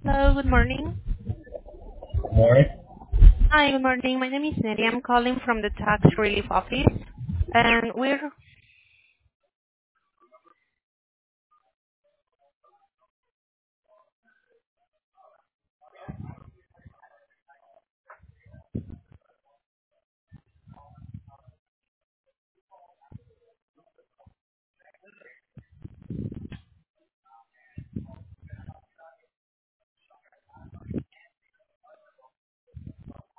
Hello, good morning. Morning. Hi, good morning. My name is Neri. I'm calling from the tax relief office, and we're